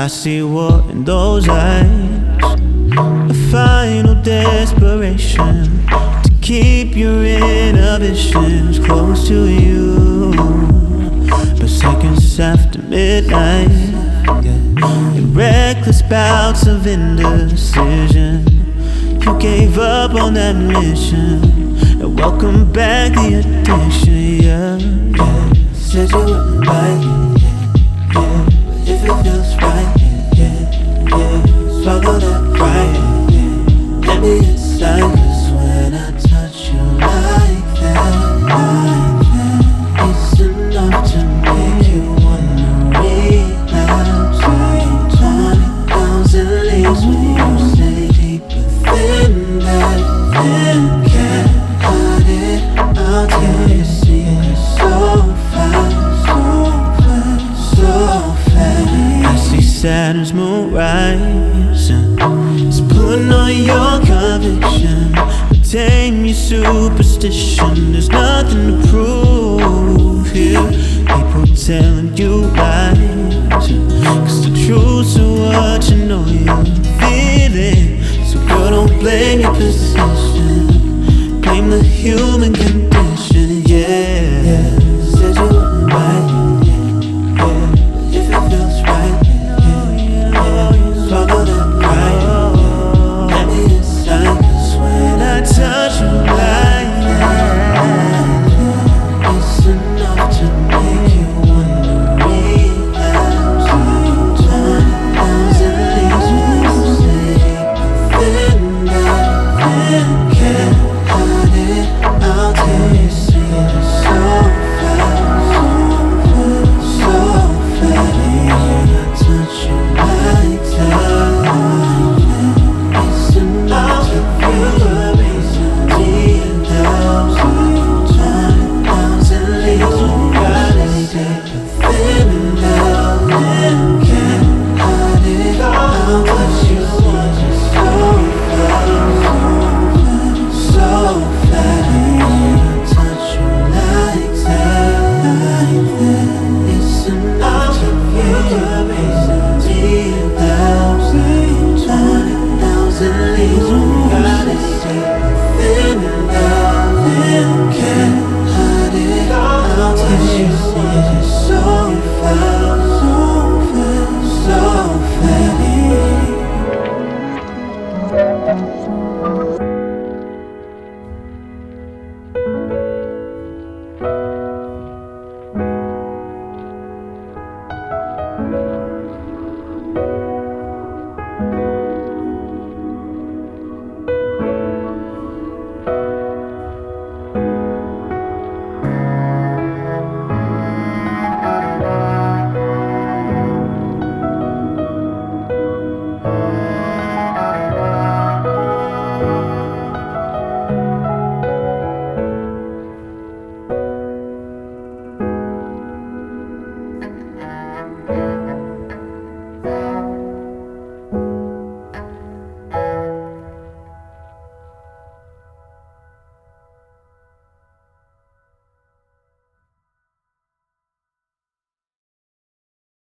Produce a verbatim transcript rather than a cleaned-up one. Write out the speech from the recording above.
I see war in those eyes, a final desperation to keep your inhibitions close to you. But seconds after midnight, yeah, in reckless bouts of indecision, you gave up on that mission and welcome back the addiction. Yeah, yeah. Said you wouldn't bite, yeah, yeah. But if it feels right, yeah, yeah, yeah. Swallow that pride, yeah. Let me inside, 'cause when I touch you like that, like that, it's enough to make you wanna relapse. Twenty thousand leagues when you say deeper than that, then can't hide it. I'll tell you secrets so fast, so fast, so fast. I see Saturn's moon rising, it's pulling on your conviction, tame your superstition. There's nothing to prove here. People telling you lies, 'cause the truth's are what you know you're feeling. So girl, don't blame your position, blame the human condition.